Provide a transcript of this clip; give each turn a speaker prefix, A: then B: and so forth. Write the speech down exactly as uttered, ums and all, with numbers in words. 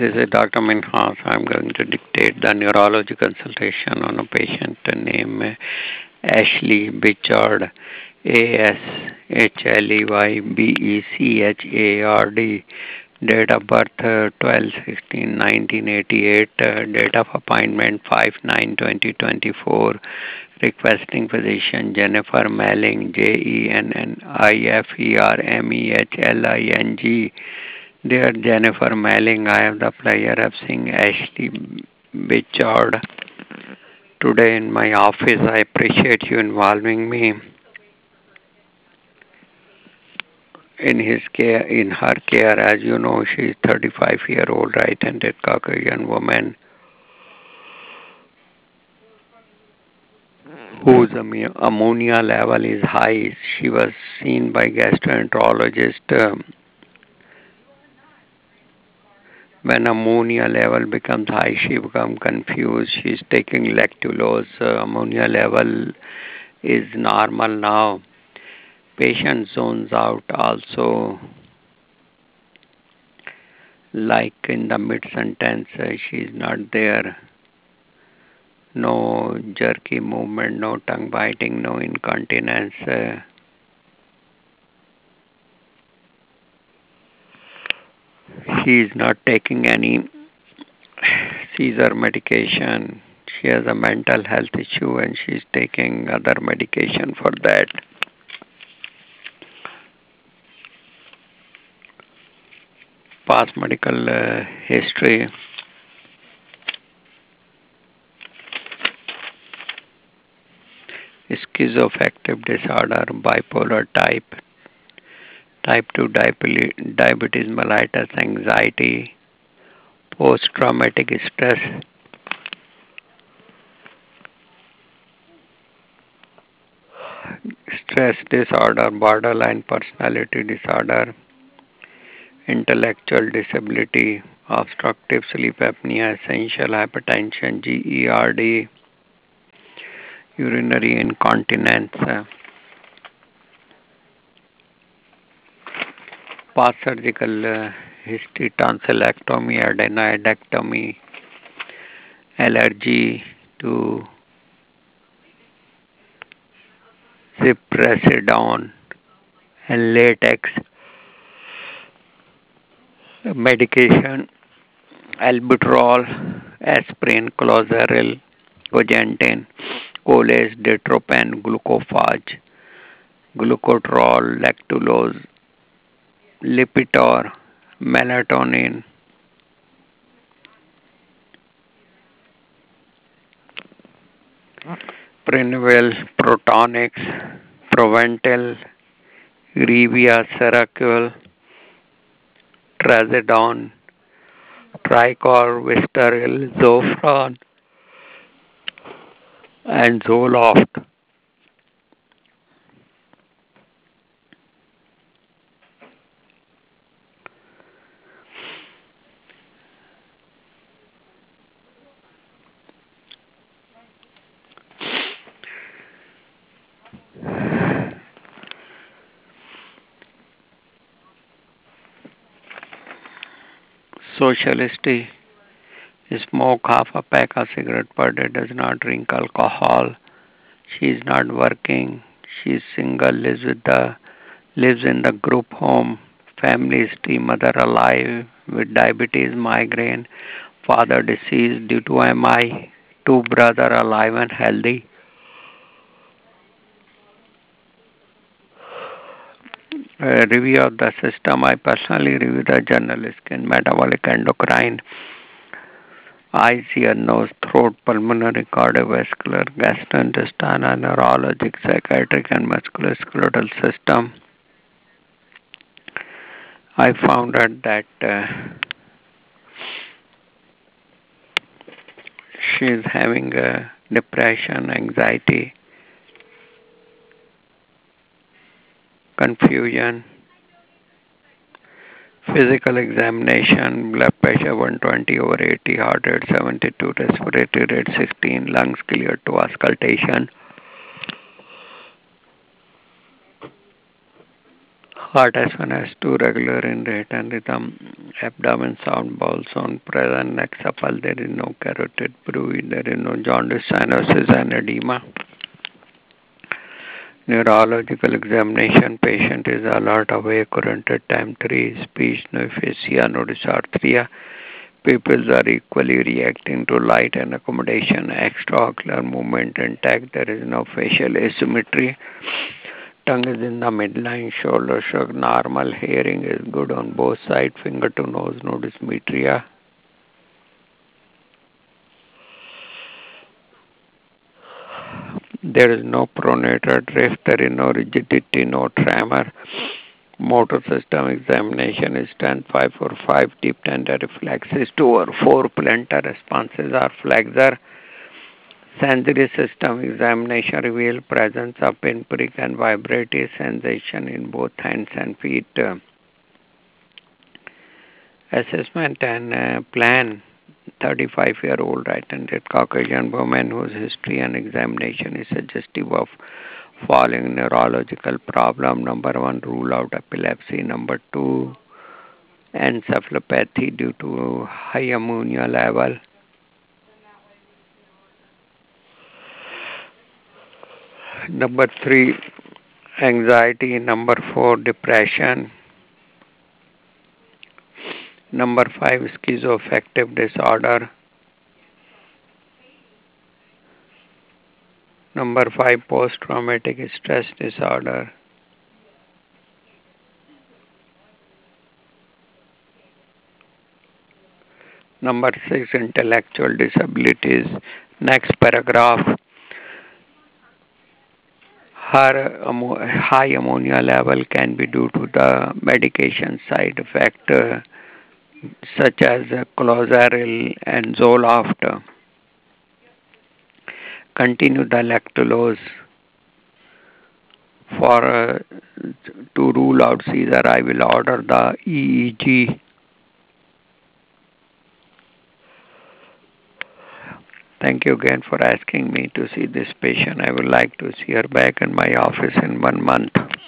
A: This is Doctor Minhas. I'm going to dictate the neurology consultation on a patient named Ashley Bichard, A S H L E Y B E C H A R D. Date of birth uh, twelve sixteen nineteen eighty-eight. Uh, date of appointment five nine twenty twenty-four. Requesting physician Jennifer Melling, J E N N I F E R M E H L I N G. Dear Jennifer Melling, I have the pleasure of seeing Ashley Bichard today in my office. I appreciate you involving me in his care, in her care. As you know, she is thirty-five year old right-handed Caucasian woman whose ammonia level is high. She was seen by gastroenterologist. Um, when ammonia level becomes high, she becomes confused. She's taking lactulose. Uh, ammonia level is normal now. Patient zones out also, like in the mid-sentence, uh, she's not there. No jerky movement, no tongue biting, no incontinence. Uh, she is not taking any seizure medication. She has a mental health issue and she's taking other medication for that. Past medical uh, history. Schizoaffective disorder, bipolar type, type two diabetes mellitus, anxiety, post-traumatic stress, stress disorder, borderline personality disorder, intellectual disability, obstructive sleep apnea, essential hypertension, GERD, urinary incontinence, past surgical uh, history, tonsillectomy, adenoidectomy, allergy to ziprasidone and latex, medication, albuterol, aspirin, clozaril, cogentin, Coles, Detropan, Glucophage, Glucotrol, Lactulose, Lipitor, Melatonin, Prenuvel, Protonix, Proventil, Revia, Seroquel, Trazodone, Tricor, Vistaril, Zofran, and Zoloft. Socialist smoke half a pack of cigarette per day, does not drink alcohol. She is not working. She is single, lives with the lives in the group home. Family history, mother alive with diabetes, migraine, father deceased due to M I, two brother alive and healthy. Uh, review of the system. I personally review the general skin, metabolic, endocrine, eyes, ear, nose, throat, pulmonary, cardiovascular, gastrointestinal, neurologic, psychiatric, and musculoskeletal system. I found out that uh, she is having uh, depression, anxiety, confusion, physical examination, blood pressure one twenty over eighty, heart rate seventy-two, respiratory rate sixteen, lungs clear to auscultation. Heart S one S two regular in rate and rhythm. Abdomen sound, bowel sound present. Neck supple. There is no carotid bruit. There is no jaundice, cyanosis, and edema. Neurological examination. Patient is alert, awake, current at time three. Speech, no aphasia, no dysarthria. Pupils are equally reacting to light and accommodation. Extraocular movement intact. There is no facial asymmetry. Tongue is in the midline. Shoulder shrug normal. Hearing is good on both sides. Finger to nose, no dysmetria. There is no pronator drift. There is no rigidity, no tremor. Motor system examination is ten five four five. Deep tender reflexes two or four. Plantar responses are flexor. Sensory system examination reveal presence of pinprick and vibratory sensation in both hands and feet. Assessment and uh, plan. thirty-five-year-old right-handed Caucasian woman whose history and examination is suggestive of following neurological problem. Number one, rule out epilepsy. Number two, encephalopathy due to high ammonia level. Number three, anxiety. Number four, depression. Number five, schizoaffective disorder. Number five, post-traumatic stress disorder. Number six, intellectual disabilities. Next paragraph. Her high ammonia level can be due to the medication side effect uh, such as clozaril and Zoloft. Continue the lactulose. For uh, to rule out seizure, I will order the E E G. Thank you again for asking me to see this patient. I would like to see her back in my office in one month.